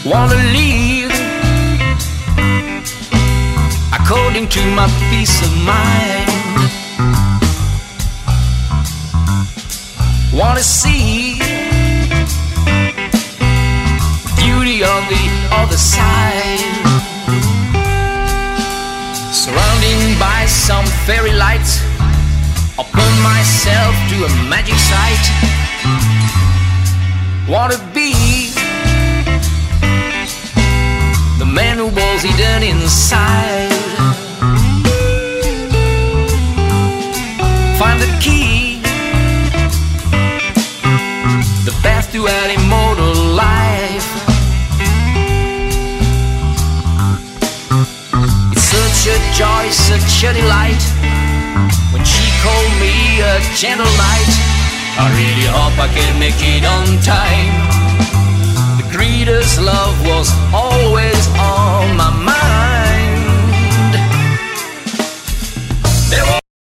wanna live according to my peace of mind. Wanna see beauty on the other side. Surrounding by some fairy lights, open myself to a magic sight. Wanna be the man who was hidden inside. Find the key, the path to an immortal life. It's such a joy, such a delight when she called me a gentle knight. I really hope I can make it on time. The greatest love was always on my mind.